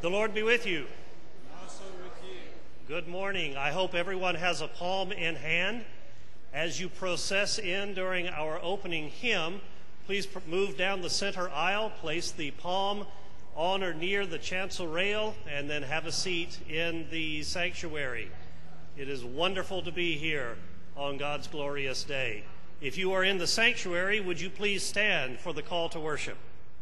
The Lord be with you. Also with you. Good morning. I hope everyone has a palm in hand. As you process in during our opening hymn, please move down the center aisle, place the palm on or near the chancel rail, and then have a seat in the sanctuary. It is wonderful to be here on God's glorious day. If you are in the sanctuary, would you please stand for the call to worship?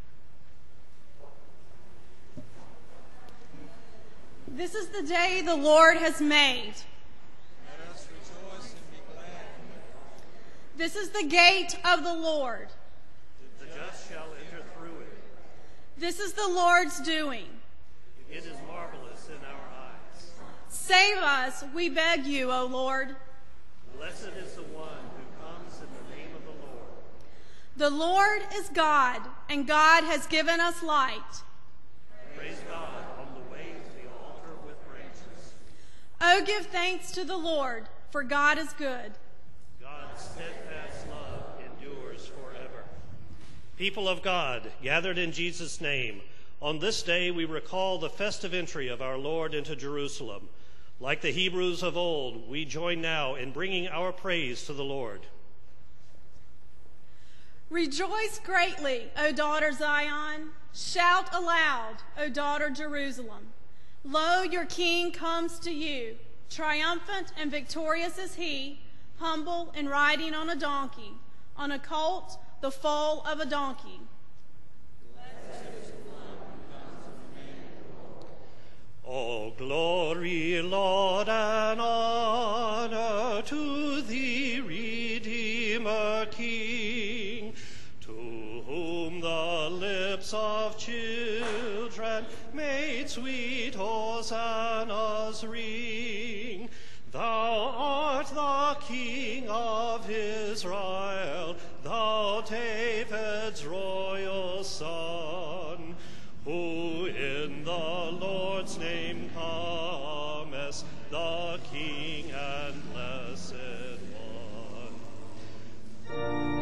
This is the day the Lord has made. Let us rejoice and be glad. This is the gate of the Lord. The just shall enter through it. This is the Lord's doing. It is marvelous in our eyes. Save us, we beg you, O Lord. Blessed is the one who comes in the name of the Lord. The Lord is God, and God has given us light. Praise God on the way to the altar with branches. Oh, give thanks to the Lord, for God is good. God's steadfast love endures forever. People of God, gathered in Jesus' name, on this day we recall the festive entry of our Lord into Jerusalem. Like the Hebrews of old, we join now in bringing our praise to the Lord. Rejoice greatly, O daughter Zion. Shout aloud, O daughter Jerusalem. Lo, your king comes to you. Triumphant and victorious is he, humble and riding on a donkey, on a colt, the foal of a donkey. All glory, Lord, and honor to thee, Redeemer King, to whom the lips of children made sweet hosannas ring. Thou art the King of Israel, thou David's royal son, who in the Lord's name comest, the King and Blessed One.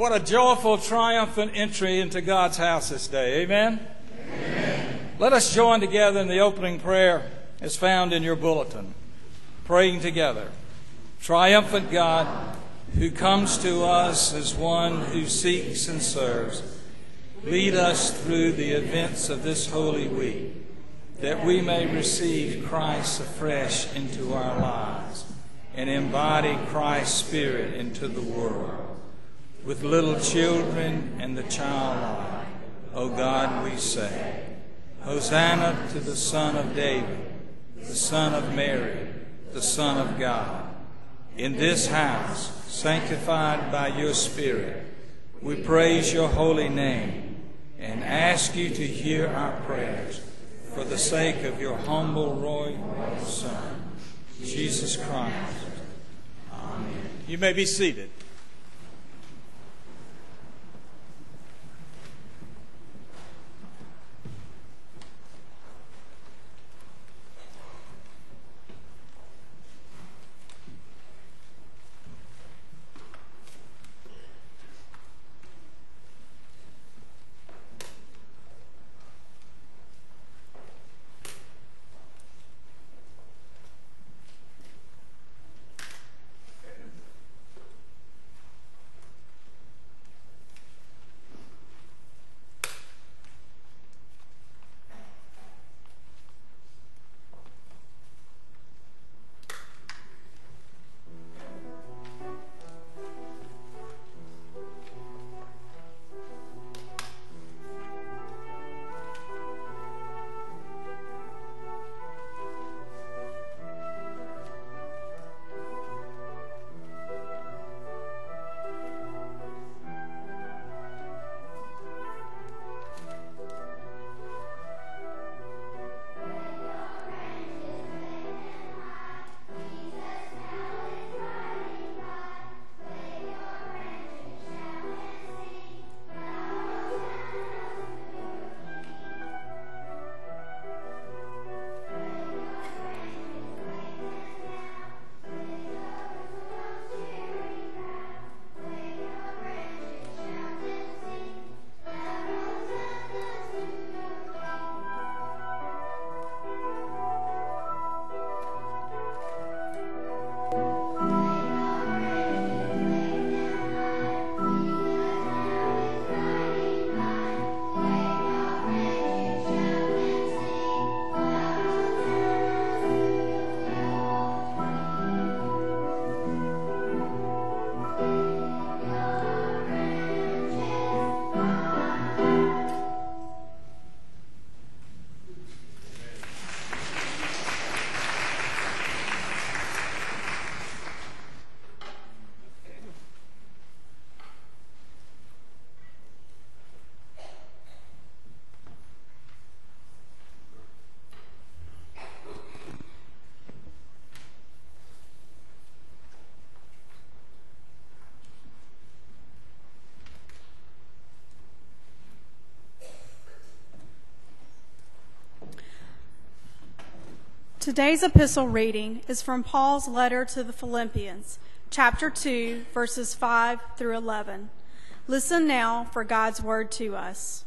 What a joyful, triumphant entry into God's house this day. Amen? Amen. Let us join together in the opening prayer as found in your bulletin. Praying together. Triumphant God, who comes to us as one who seeks and serves, lead us through the events of this holy week, that we may receive Christ afresh into our lives and embody Christ's Spirit into the world. With little children and the childlike, O God, we say, Hosanna to the Son of David, the Son of Mary, the Son of God. In this house, sanctified by your Spirit, we praise your holy name and ask you to hear our prayers for the sake of your humble royal Son, Jesus Christ. Amen. You may be seated. Today's epistle reading is from Paul's letter to the Philippians, chapter 2, verses 5 through 11. Listen now for God's word to us.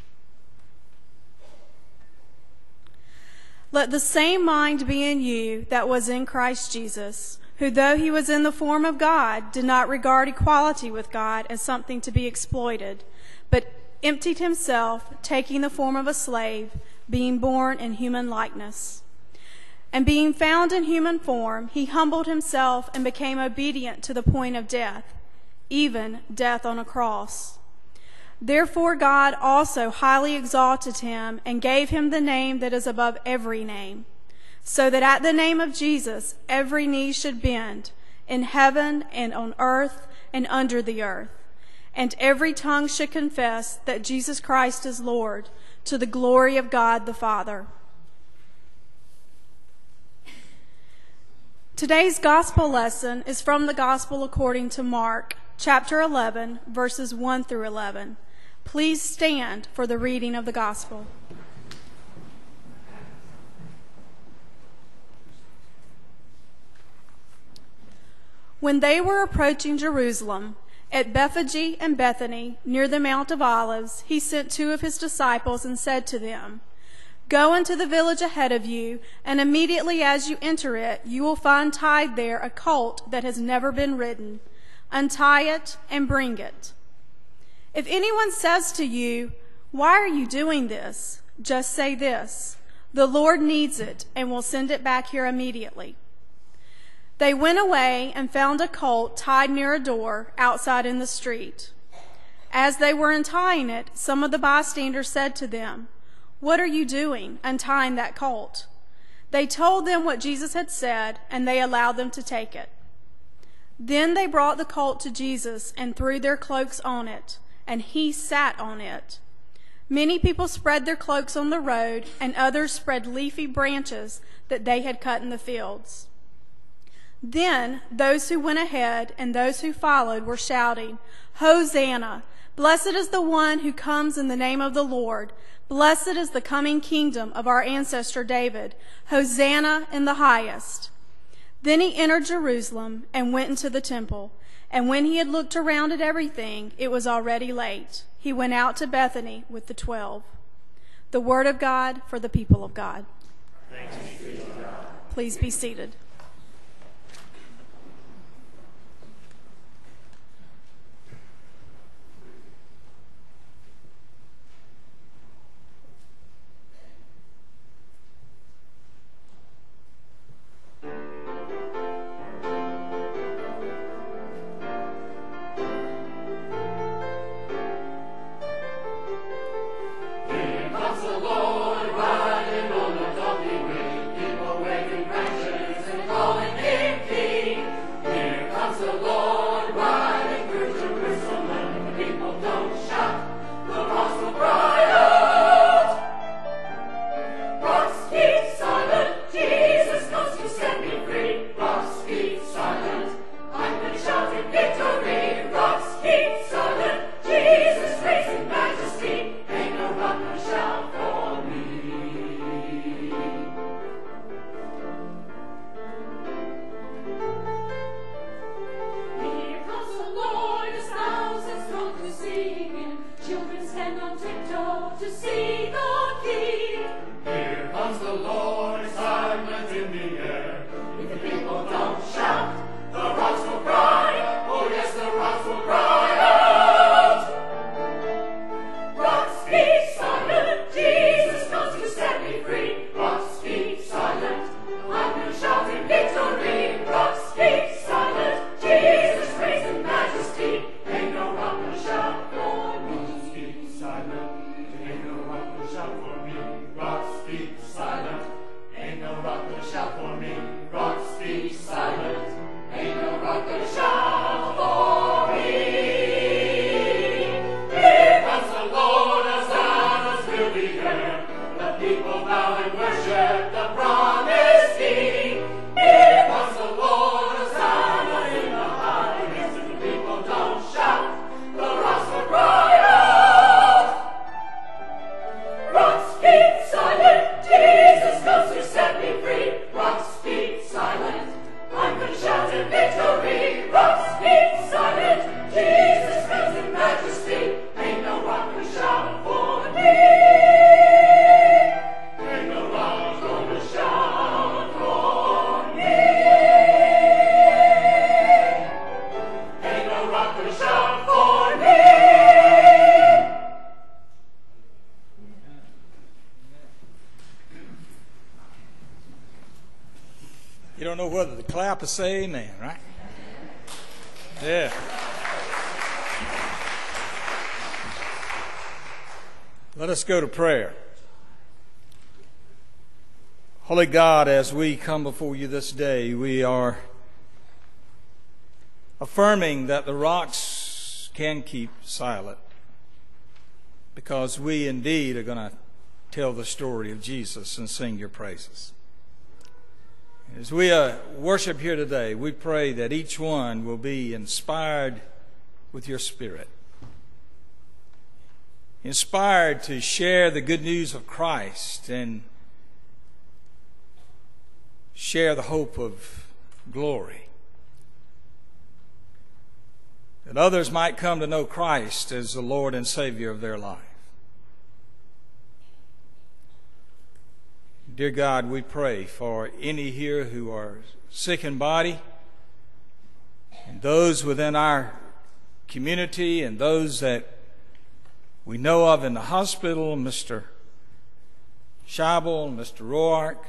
Let the same mind be in you that was in Christ Jesus, who, though he was in the form of God, did not regard equality with God as something to be exploited, but emptied himself, taking the form of a slave, being born in human likeness. And being found in human form, he humbled himself and became obedient to the point of death, even death on a cross. Therefore God also highly exalted him and gave him the name that is above every name, so that at the name of Jesus every knee should bend, in heaven and on earth and under the earth, and every tongue should confess that Jesus Christ is Lord, to the glory of God the Father. Today's gospel lesson is from the Gospel according to Mark, chapter 11, verses 1 through 11. Please stand for the reading of the gospel. When they were approaching Jerusalem, At Bethphage and Bethany, near the Mount of Olives, he sent 2 of his disciples and said to them, "Go into the village ahead of you, and immediately as you enter it, you will find tied there a colt that has never been ridden. Untie it and bring it. If anyone says to you, 'Why are you doing this?' just say this, 'The Lord needs it and will send it back here immediately.'" They went away and found a colt tied near a door outside in the street. As they were untying it, some of the bystanders said to them, "What are you doing, untying that colt?" They told them what Jesus had said, and they allowed them to take it. Then they brought the colt to Jesus and threw their cloaks on it, and he sat on it. Many people spread their cloaks on the road, and others spread leafy branches that they had cut in the fields. Then those who went ahead and those who followed were shouting, "Hosanna! Blessed is the one who comes in the name of the Lord. Blessed is the coming kingdom of our ancestor David. Hosanna in the highest." Then he entered Jerusalem and went into the temple. And when he had looked around at everything, it was already late. He went out to Bethany with the 12. The word of God for the people of God. Thanks be to God. Please be seated. You don't know whether to clap or say amen, right? Yeah. Let us go to prayer. Holy God, as we come before you this day, we are affirming that the rocks can keep silent, because we indeed are going to tell the story of Jesus and sing your praises. As we worship here today, we pray that each one will be inspired with your Spirit, inspired to share the good news of Christ and share the hope of glory. That others might come to know Christ as the Lord and Savior of their life. Dear God, we pray for any here who are sick in body, and those within our community, and those that we know of in the hospital, Mr. Scheibel, Mr. Roark,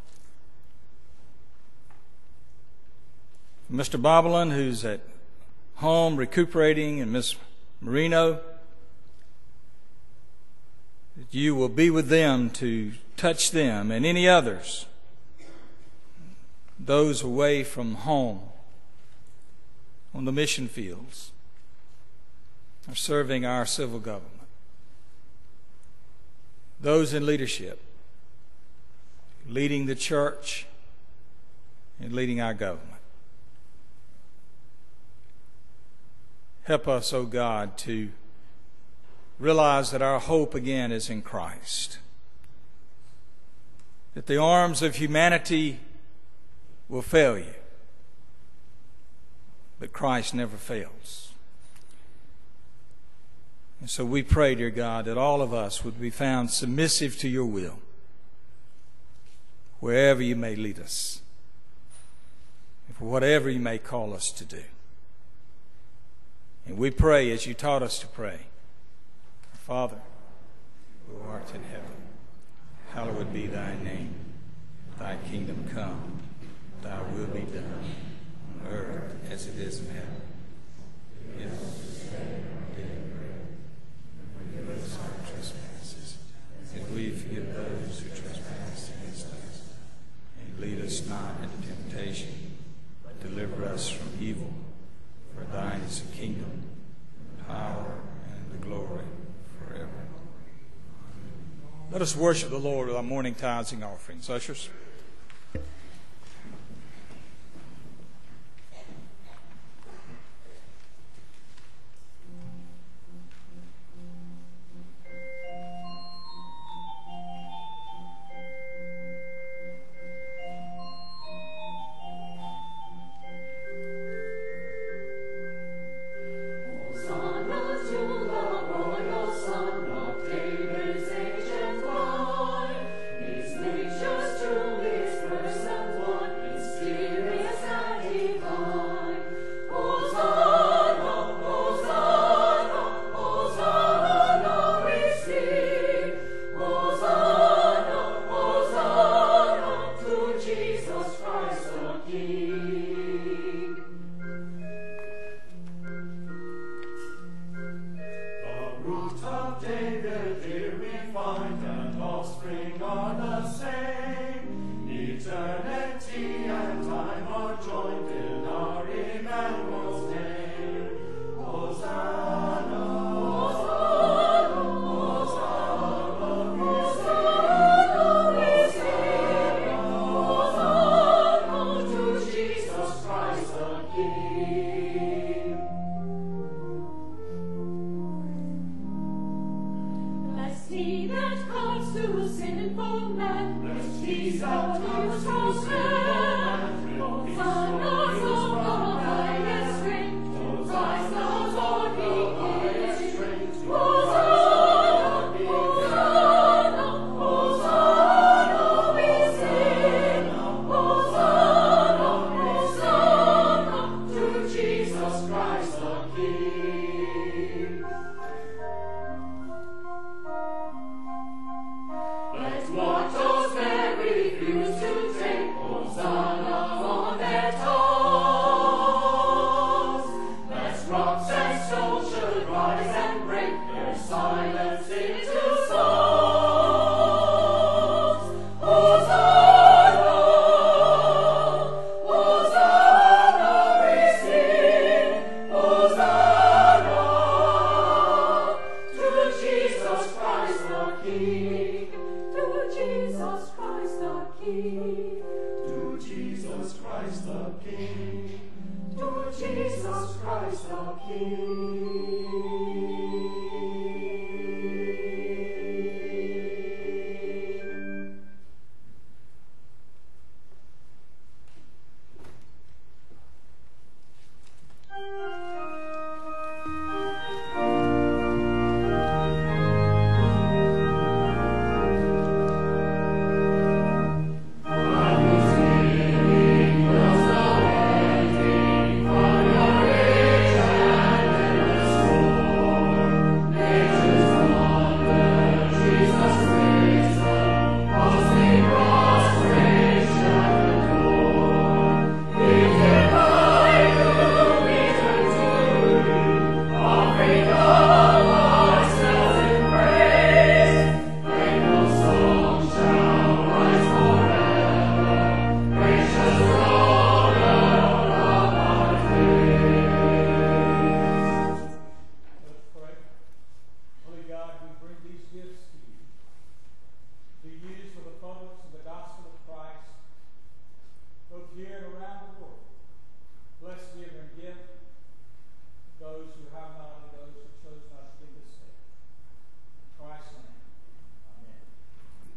Mr. Boblin, who's at home recuperating, and Miss Marino, that you will be with them to touch them and any others, those away from home on the mission fields or serving our civil government, those in leadership, leading the church and leading our government. Help us, O God, to realize that our hope again is in Christ, that the arms of humanity will fail you, but Christ never fails. And so we pray, dear God, that all of us would be found submissive to your will, wherever you may lead us, and for whatever you may call us to do. And we pray as you taught us to pray. Our Father, who art in heaven, hallowed be thy name. Thy kingdom come, thy will be done, on earth as it is in heaven. Give us this day our daily bread, and forgive us our trespasses, as we forgive those who trespass against us. And lead us not into temptation, but deliver us from evil. For thine is the kingdom, the power, and the glory forever. Let us worship the Lord with our morning tithes and offerings. Ushers.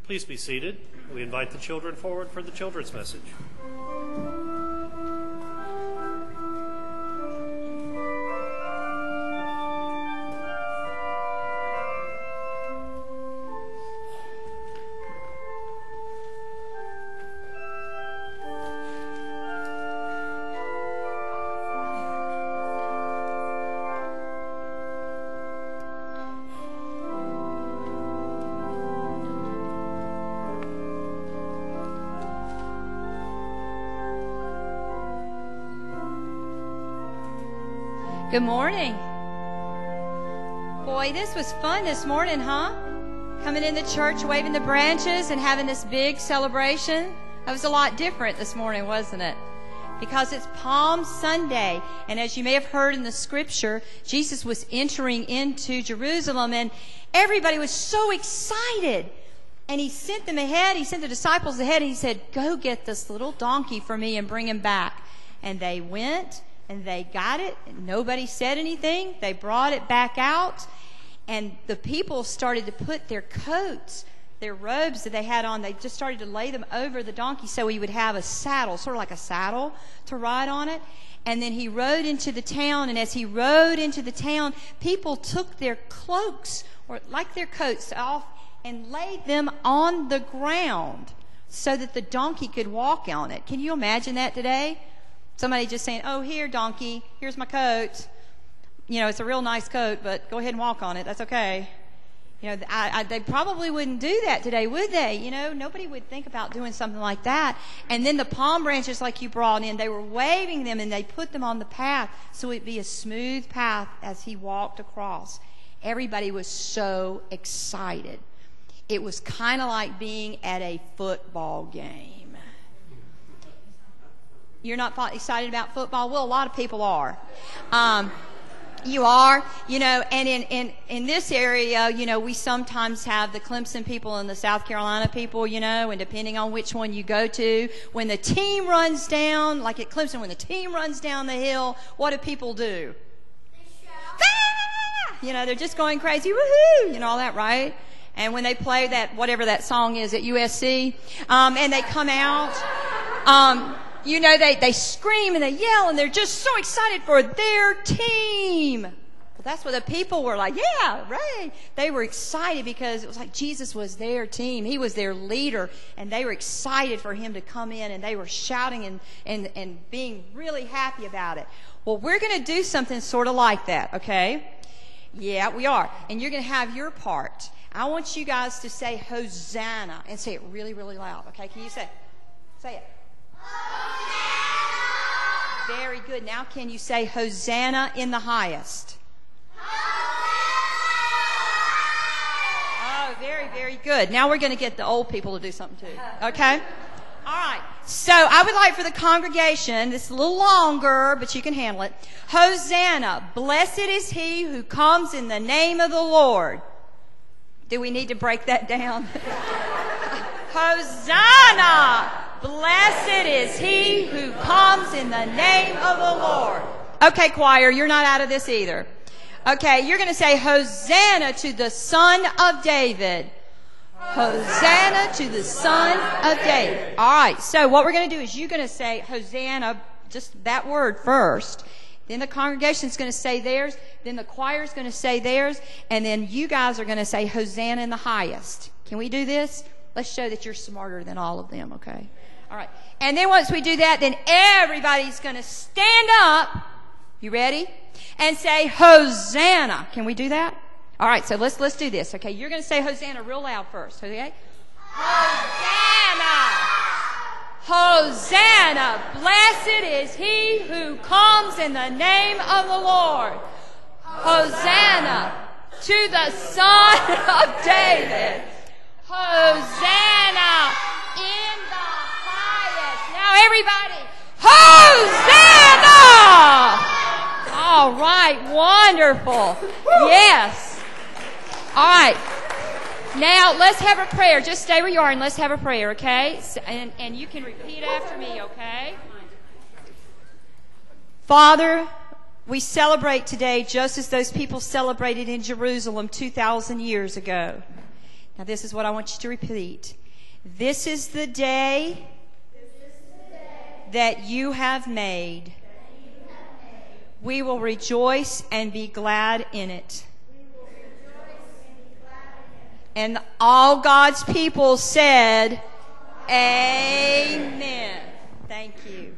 Please be seated. We invite the children forward for the children's message. Good morning. Boy, this was fun this morning, huh? Coming into church, waving the branches and having this big celebration. That was a lot different this morning, wasn't it? Because it's Palm Sunday. And as you may have heard in the scripture, Jesus was entering into Jerusalem and everybody was so excited. And he sent them ahead. He sent the disciples ahead and he said, go get this little donkey for me and bring him back. And they went. And they got it, and nobody said anything. They brought it back out, and the people started to put their coats, their robes that they had on, they just started to lay them over the donkey so he would have a saddle, sort of like a saddle, to ride on it. And then he rode into the town, and as he rode into the town, people took their cloaks, or like their coats, off and laid them on the ground so that the donkey could walk on it. Can you imagine that today? Somebody just saying, oh, here, donkey, here's my coat. You know, it's a real nice coat, but go ahead and walk on it. That's okay. You know, they probably wouldn't do that today, would they? You know, nobody would think about doing something like that. And then the palm branches like you brought in, they were waving them and they put them on the path so it'd be a smooth path as he walked across. Everybody was so excited. It was kind of like being at a football game. You're not excited about football? Well, a lot of people are. You are, you know, and in this area, you know, we sometimes have the Clemson people and the South Carolina people, you know, and depending on which one you go to, when the team runs down, like at Clemson, when the team runs down the hill, what do people do? They shout. Ah! You know, they're just going crazy, woohoo, you know, all that, right? And when they play that, whatever that song is at USC, and they come out, you know, they scream and they yell and they're just so excited for their team. Well, that's what the people were like, yeah, right. They were excited because it was like Jesus was their team. He was their leader and they were excited for him to come in and they were shouting and being really happy about it. Well, we're going to do something sort of like that, okay? Yeah, we are. And you're going to have your part. I want you guys to say Hosanna and say it really, really loud, okay? Can you say it? Hosanna! Very good. Now can you say Hosanna in the highest? Hosanna! Oh, very, very good. Now we're going to get the old people to do something too. Okay? All right. So I would like for the congregation, this is a little longer, but you can handle it. Hosanna! Blessed is he who comes in the name of the Lord. Do we need to break that down? Hosanna! Blessed is he who comes in the name of the Lord. Okay, choir, you're not out of this either. Okay, you're going to say Hosanna to the Son of David. Hosanna to the Son of David. All right, so what we're going to do is you're going to say Hosanna, just that word first. Then the congregation's going to say theirs. Then the choir's going to say theirs. And then you guys are going to say Hosanna in the highest. Can we do this? Let's show that you're smarter than all of them, okay? All right. And then once we do that, then everybody's going to stand up. You ready? And say Hosanna. Can we do that? All right, so let's do this, okay? You're going to say Hosanna real loud first, okay? Hosanna! Hosanna! Blessed is he who comes in the name of the Lord. Hosanna to the Son of David. Hosanna in the highest. Now everybody, Hosanna! All right, wonderful. Yes. All right. Now let's have a prayer. Just stay where you are and let's have a prayer, okay? And you can repeat after me, okay? Father, we celebrate today just as those people celebrated in Jerusalem 2,000 years ago. Now this is what I want you to repeat. This is the day that you have made. We will rejoice and be glad in it. And all God's people said, Amen. Thank you.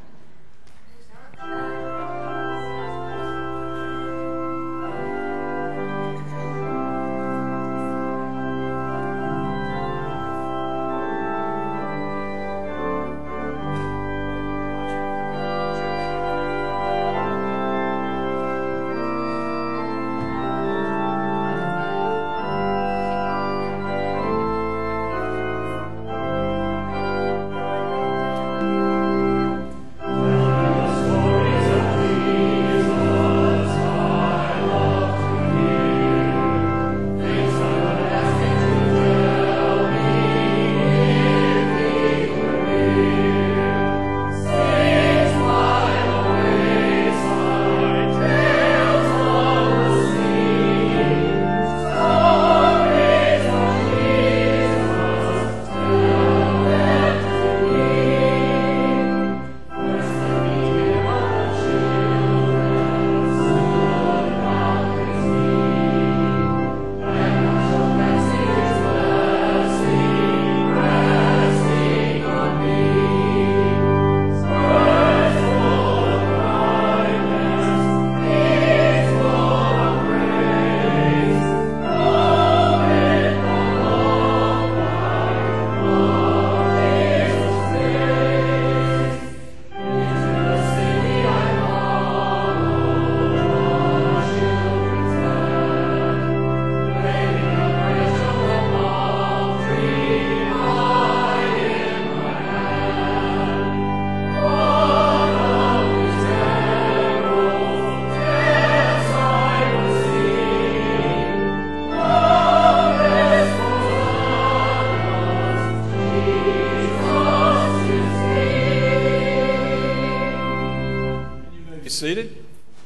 Seated.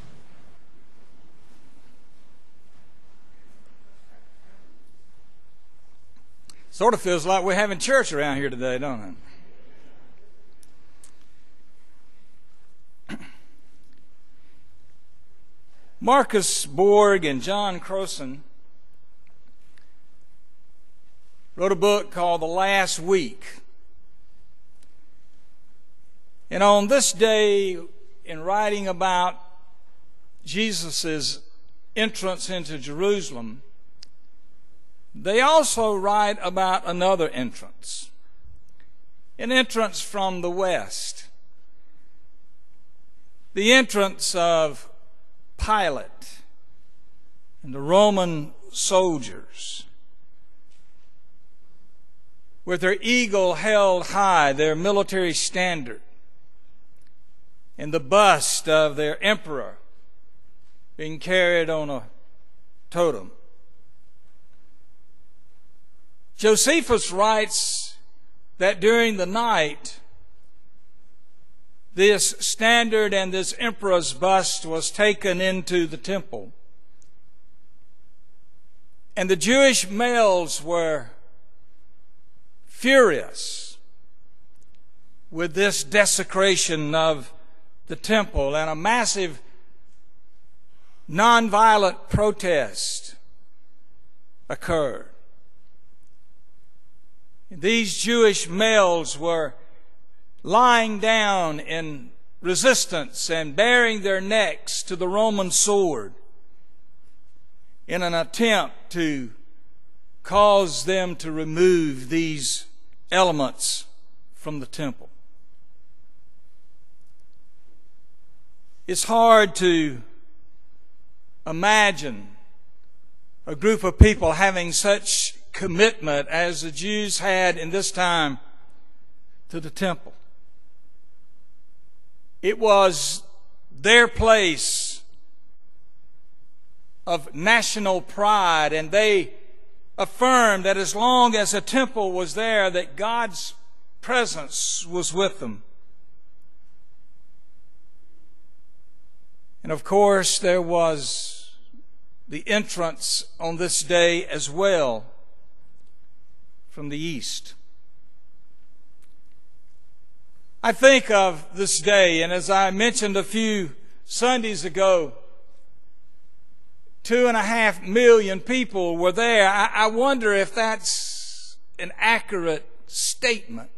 Sort of feels like we're having church around here today, don't it? Marcus Borg and John Crossan wrote a book called The Last Week. And on this day, in writing about Jesus' entrance into Jerusalem, they also write about another entrance, an entrance from the west, the entrance of Pilate and the Roman soldiers, with their eagle held high, their military standard, and the bust of their emperor being carried on a totem. Josephus writes that during the night, this standard and this emperor's bust was taken into the temple. And the Jewish males were furious with this desecration of the temple, and a massive nonviolent protest occurred. These Jewish males were lying down in resistance and baring their necks to the Roman sword in an attempt to cause them to remove these elements from the temple. It's hard to imagine a group of people having such commitment as the Jews had in this time to the temple. It was their place of national pride, and they affirmed that as long as the temple was there, that God's presence was with them. And of course, there was the entrance on this day as well from the east. I think of this day, and as I mentioned a few Sundays ago, 2.5 million people were there. I wonder if that's an accurate statement.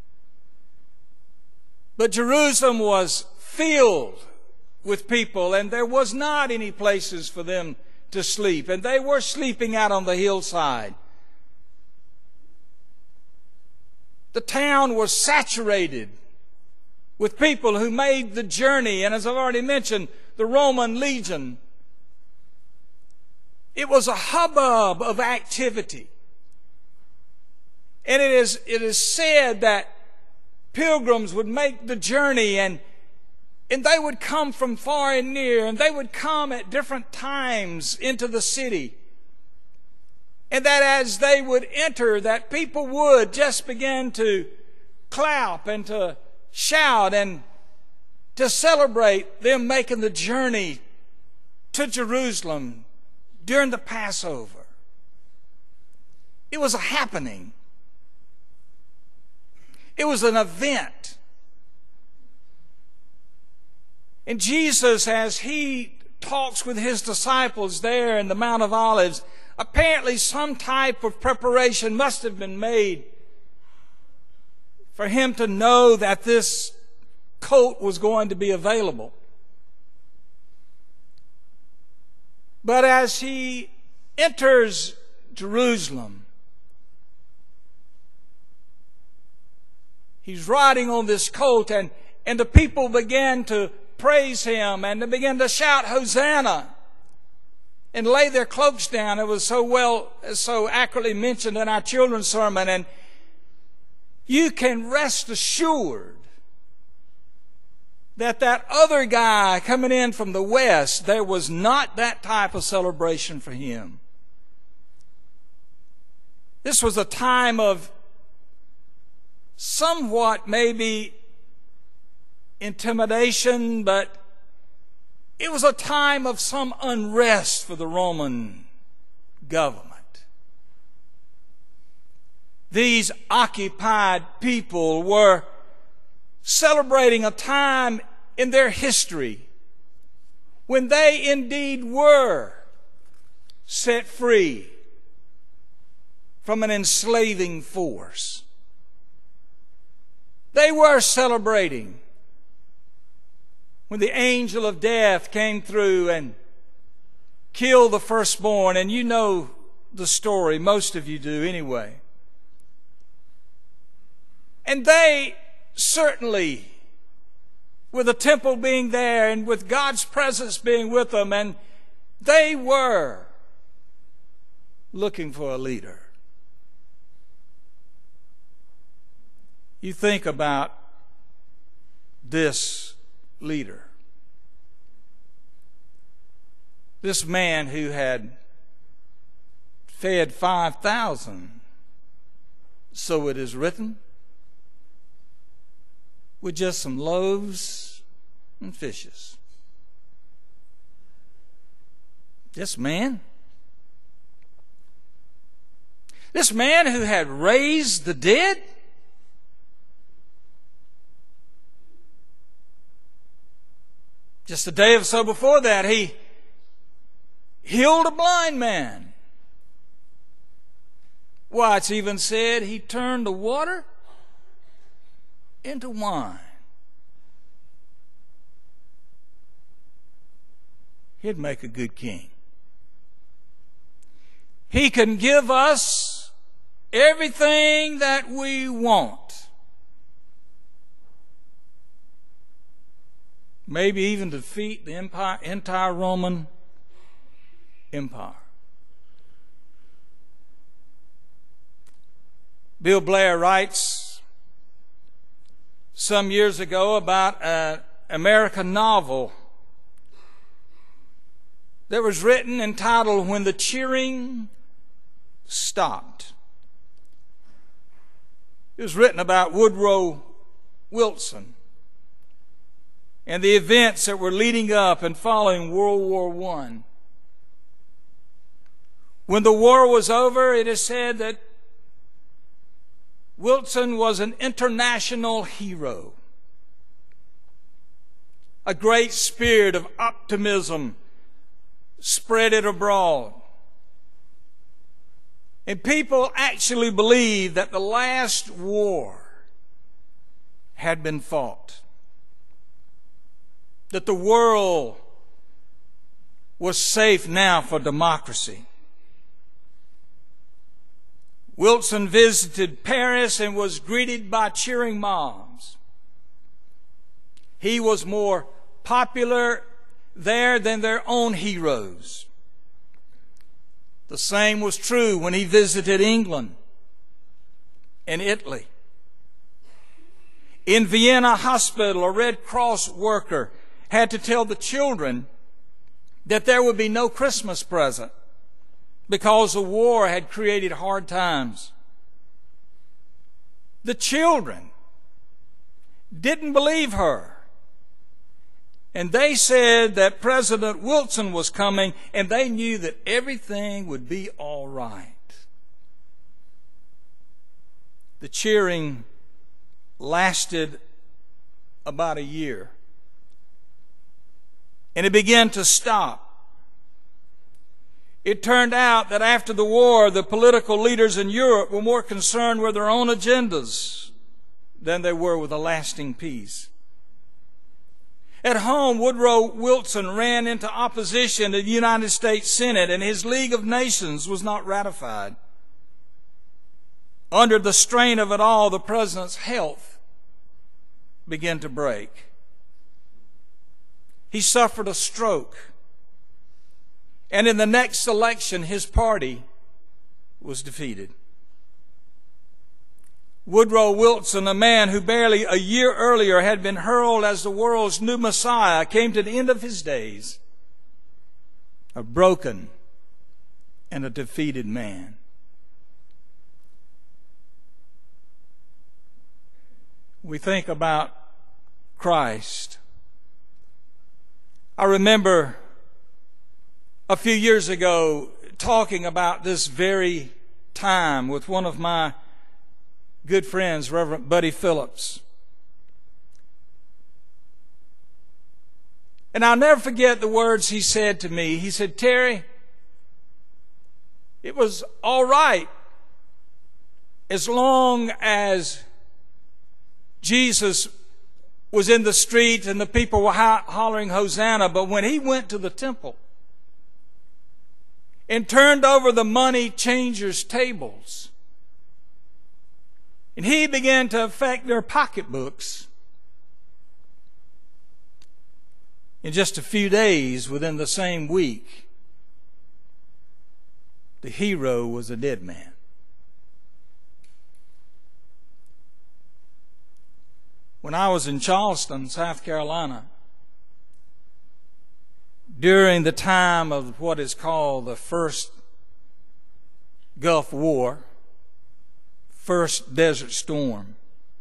But Jerusalem was filled with people, and there was not any places for them to sleep, and they were sleeping out on the hillside. The town was saturated with people who made the journey, and as I've already mentioned, the Roman legion. It was a hubbub of activity. And it is said that pilgrims would make the journey, and they would come from far and near, and they would come at different times into the city. And that as they would enter, that people would just begin to clap and to shout and to celebrate them making the journey to Jerusalem during the Passover. It was a happening. It was an event. And Jesus, as he talks with his disciples there in the Mount of Olives, apparently some type of preparation must have been made for him to know that this coat was going to be available. But as he enters Jerusalem, he's riding on this coat, and the people began to praise him, and they began to shout, "Hosanna!" and lay their cloaks down. It was so accurately mentioned in our children's sermon. And you can rest assured that other guy coming in from the west, there was not that type of celebration for him. This was a time of somewhat maybe intimidation, but it was a time of some unrest for the Roman government. These occupied people were celebrating a time in their history when they indeed were set free from an enslaving force. They were celebrating when the angel of death came through and killed the firstborn. And you know the story, most of you do anyway. And they certainly, with the temple being there and with God's presence being with them, and they were looking for a leader. You think about this leader. This man who had fed 5,000, so it is written, with just some loaves and fishes. This man who had raised the dead, just a day or so before that, he healed a blind man. Why, it's even said he turned the water into wine. He'd make a good king. He can give us everything that we want. Maybe even defeat the entire Roman Empire. Bill Blair writes some years ago about an American novel that was written entitled "When the Cheering Stopped." It was written about Woodrow Wilson and the events that were leading up and following World War I. When the war was over, it is said that Wilson was an international hero. A great spirit of optimism spread it abroad. And people actually believed that the last war had been fought, that the world was safe now for democracy. Wilson visited Paris and was greeted by cheering mobs. He was more popular there than their own heroes. The same was true when he visited England and Italy. In Vienna hospital, a Red Cross worker had to tell the children that there would be no Christmas present because the war had created hard times. The children didn't believe her. And they said that President Wilson was coming, and they knew that everything would be all right. The cheering lasted about a year. And it began to stop. It turned out that after the war, the political leaders in Europe were more concerned with their own agendas than they were with a lasting peace. At home, Woodrow Wilson ran into opposition to the United States Senate, and his League of Nations was not ratified. Under the strain of it all, the president's health began to break. He suffered a stroke. And in the next election, his party was defeated. Woodrow Wilson, a man who barely a year earlier had been heralded as the world's new Messiah, came to the end of his days a broken and a defeated man. We think about Christ. I remember a few years ago talking about this very time with one of my good friends, Reverend Buddy Phillips. And I'll never forget the words he said to me. He said, "Terry, it was all right as long as Jesus was in the street and the people were hollering Hosanna, but when he went to the temple and turned over the money changers' tables, and he began to affect their pocketbooks, in just a few days, within the same week, the hero was a dead man." When I was in Charleston, South Carolina, during the time of what is called the First Gulf War, First Desert Storm,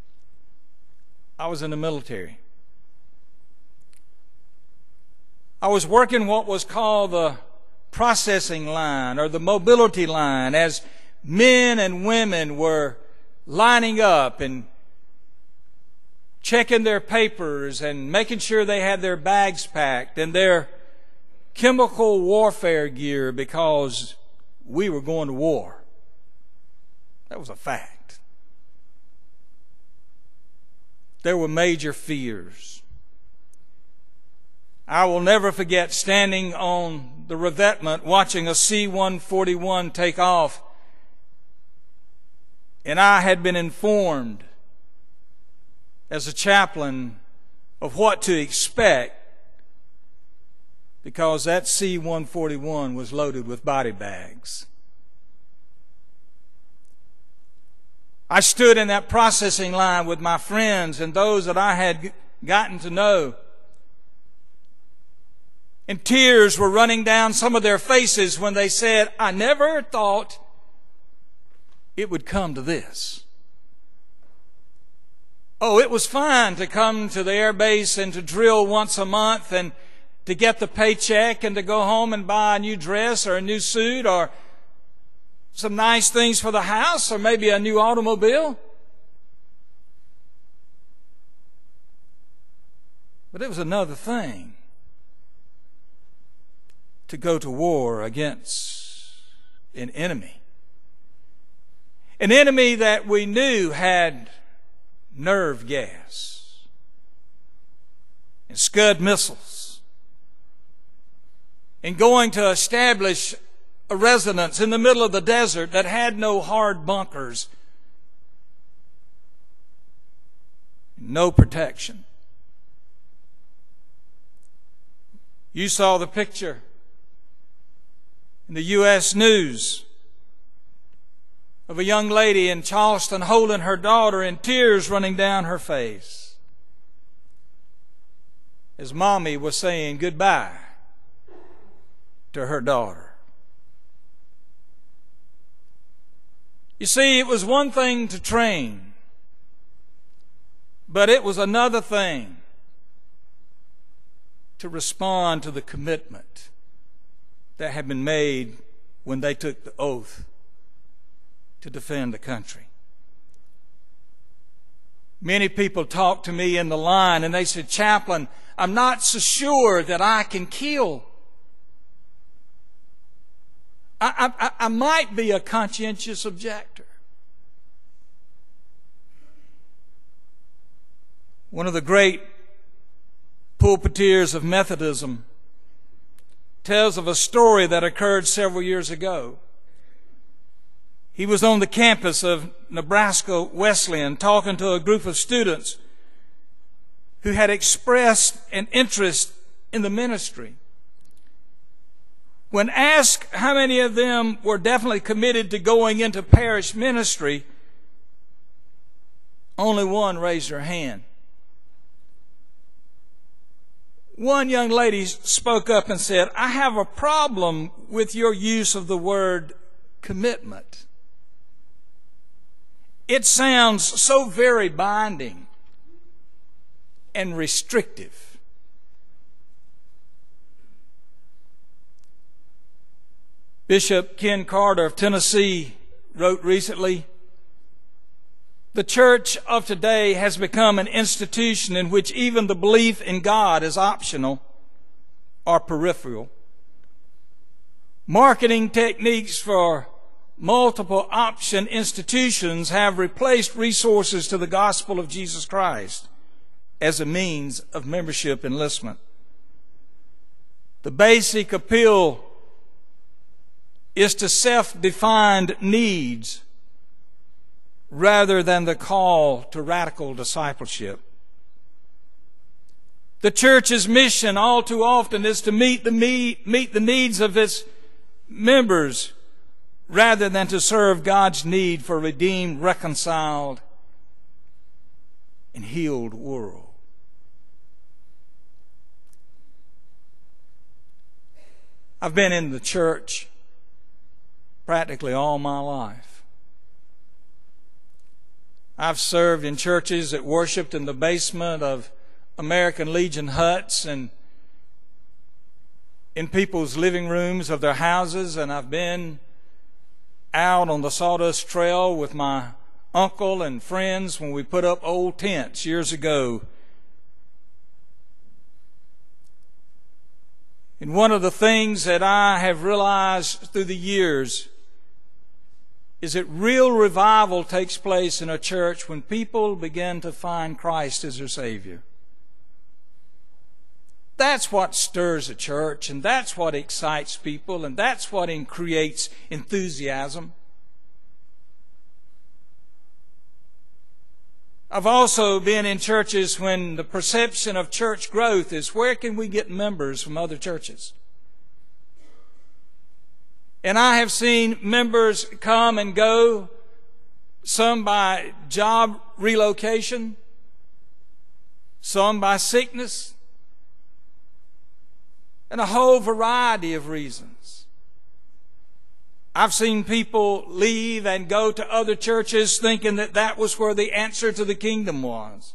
I was in the military. I was working what was called the processing line or the mobility line, as men and women were lining up and checking their papers and making sure they had their bags packed and their chemical warfare gear, because we were going to war. That was a fact. There were major fears. I will never forget standing on the revetment watching a C-141 take off, and I had been informed as a chaplain of what to expect, because that C-141 was loaded with body bags. I stood in that processing line with my friends and those that I had gotten to know, and tears were running down some of their faces when they said, "I never thought it would come to this." Oh, it was fine to come to the air base and to drill once a month and to get the paycheck and to go home and buy a new dress or a new suit or some nice things for the house or maybe a new automobile. But it was another thing to go to war against an enemy. An enemy that we knew had nerve gas and Scud missiles, and going to establish a residence in the middle of the desert that had no hard bunkers, no protection. You saw the picture in the U.S. News of a young lady in Charleston holding her daughter and tears running down her face as mommy was saying goodbye to her daughter. You see, it was one thing to train, but it was another thing to respond to the commitment that had been made when they took the oath to defend the country. Many people talked to me in the line and they said, "Chaplain, I'm not so sure that I can kill. I might be a conscientious objector." One of the great pulpiteers of Methodism tells of a story that occurred several years ago. He was on the campus of Nebraska Wesleyan talking to a group of students who had expressed an interest in the ministry. When asked how many of them were definitely committed to going into parish ministry, only one raised her hand. One young lady spoke up and said, "I have a problem with your use of the word commitment. It sounds so very binding and restrictive." Bishop Ken Carter of Tennessee wrote recently, "The church of today has become an institution in which even the belief in God is optional or peripheral. Marketing techniques for multiple option institutions have replaced resources to the gospel of Jesus Christ as a means of membership enlistment. The basic appeal is to self-defined needs rather than the call to radical discipleship. The church's mission all too often is to meet the needs of its members rather than to serve God's need for a redeemed, reconciled, and healed world." I've been in the church practically all my life. I've served in churches that worshiped in the basement of American Legion huts and in people's living rooms of their houses, and I've been out on the Sawdust Trail with my uncle and friends when we put up old tents years ago. And one of the things that I have realized through the years is that real revival takes place in a church when people begin to find Christ as their Savior. That's what stirs a church, and that's what excites people, and that's what creates enthusiasm. I've also been in churches when the perception of church growth is, where can we get members from other churches? And I have seen members come and go, some by job relocation, some by sickness, and a whole variety of reasons. I've seen people leave and go to other churches thinking that that was where the answer to the kingdom was.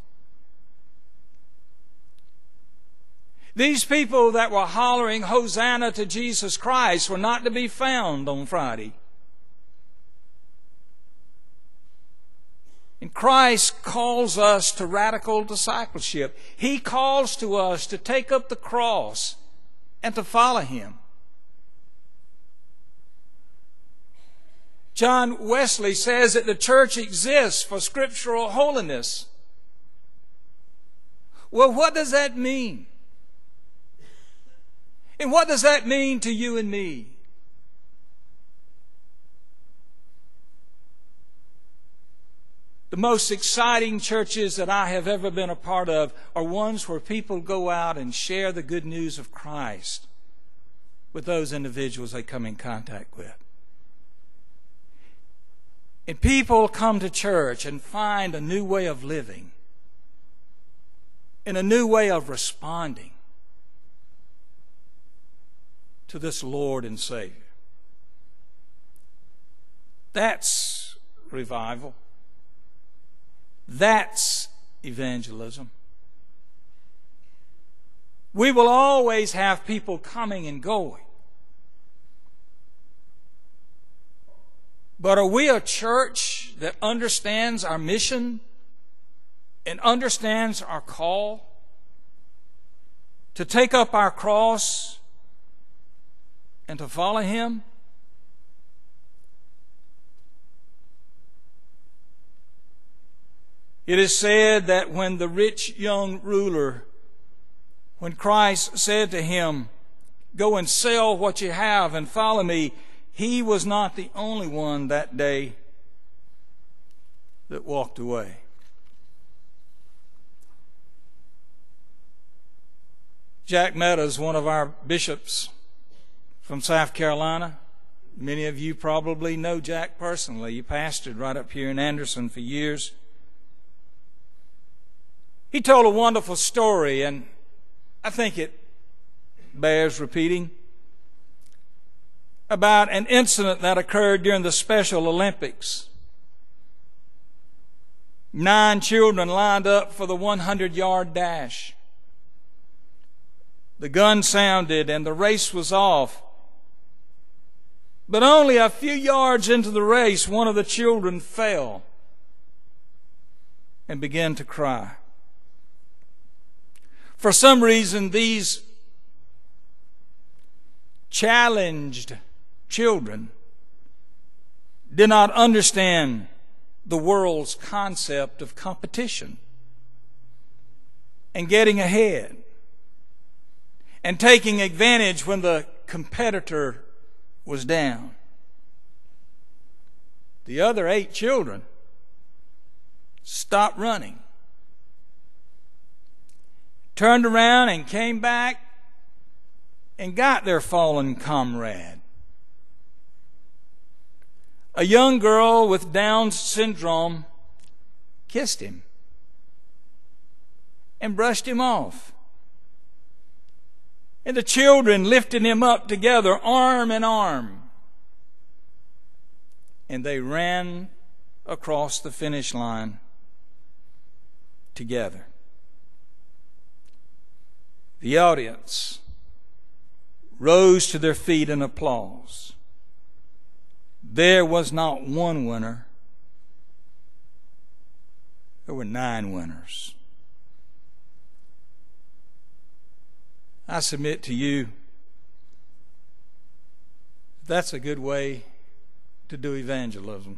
These people that were hollering Hosanna to Jesus Christ were not to be found on Friday. And And Christ calls us to radical discipleship. He calls to us to take up the cross and to follow Him. John Wesley says that the church exists for scriptural holiness. Well, what does that mean? And what does that mean to you and me? The most exciting churches that I have ever been a part of are ones where people go out and share the good news of Christ with those individuals they come in contact with. And people come to church and find a new way of living and a new way of responding to this Lord and Savior. That's revival. That's evangelism. We will always have people coming and going. But are we a church that understands our mission and understands our call to take up our cross and to follow Him? It is said that when the rich young ruler, when Christ said to him, "Go and sell what you have and follow me," he was not the only one that day that walked away. Jack Meadows, one of our bishops from South Carolina. Many of you probably know Jack personally. He pastored right up here in Anderson for years. He told a wonderful story, and I think it bears repeating, about an incident that occurred during the Special Olympics. 9 children lined up for the 100-yard dash. The gun sounded and the race was off. But only a few yards into the race, one of the children fell and began to cry. For some reason, these challenged children did not understand the world's concept of competition and getting ahead and taking advantage when the competitor was down. The other 8 children stopped running, turned around and came back and got their fallen comrade. A young girl with Down syndrome kissed him and brushed him off. And the children lifted him up together, arm in arm. And they ran across the finish line together. The audience rose to their feet in applause. There was not one winner. There were 9 winners. I submit to you, that's a good way to do evangelism.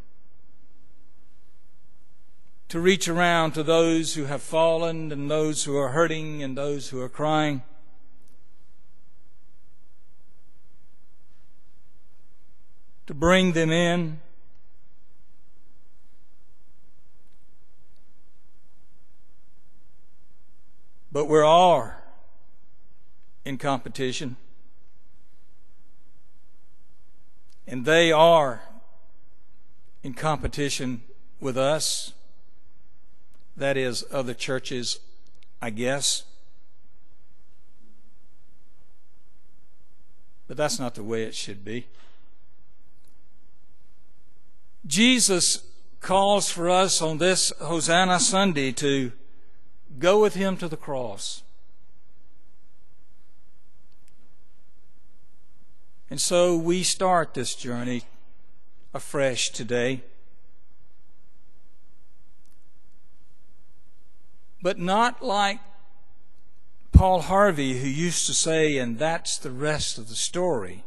To reach around to those who have fallen and those who are hurting and those who are crying. To bring them in. But we are in competition. And they are in competition with us. That is, other churches, I guess. But that's not the way it should be. Jesus calls for us on this Hosanna Sunday to go with Him to the cross. And so we start this journey afresh today. but not like Paul Harvey, who used to say, and that's the rest of the story.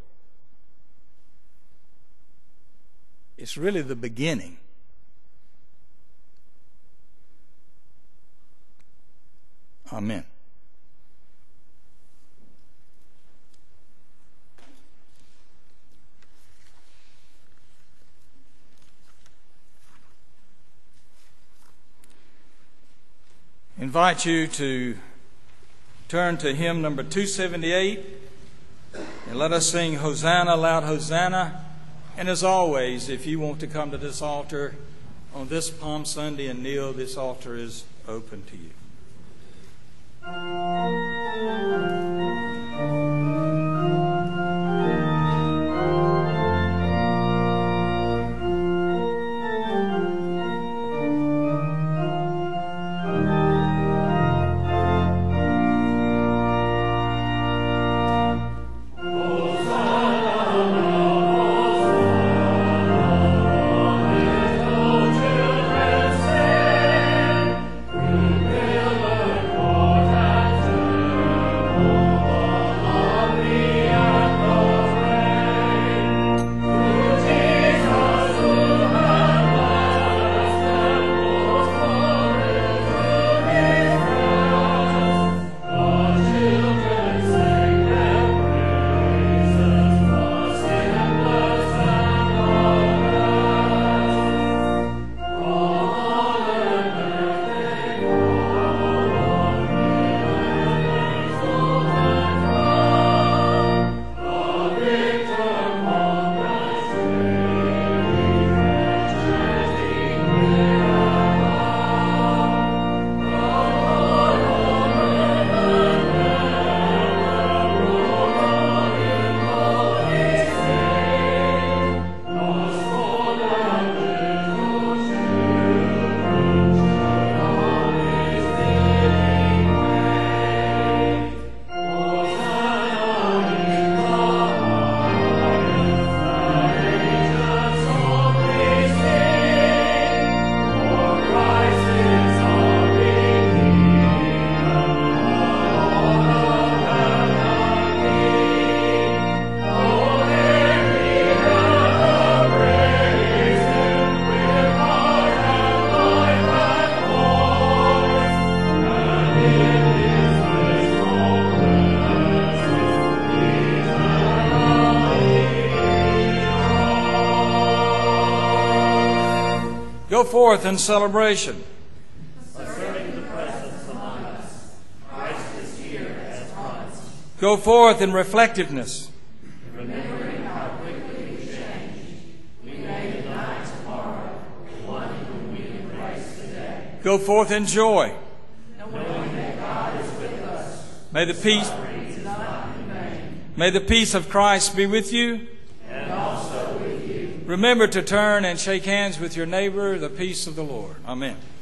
It's really the beginning. Amen. Invite you to turn to hymn number 278 and let us sing Hosanna, loud Hosanna. And as always, if you want to come to this altar on this Palm Sunday and kneel, this altar is open to you. Go forth in celebration. Asserting the presence among us, Christ is here as promised. Go forth in reflectiveness. Remembering how quickly we change, we may deny tomorrow the one whom we embrace today. Go forth in joy. Knowing that God is with us, May the peace, suffering is not in vain. may the peace of Christ be with you. And also with you. Remember to turn and shake hands with your neighbor. The peace of the Lord. Amen.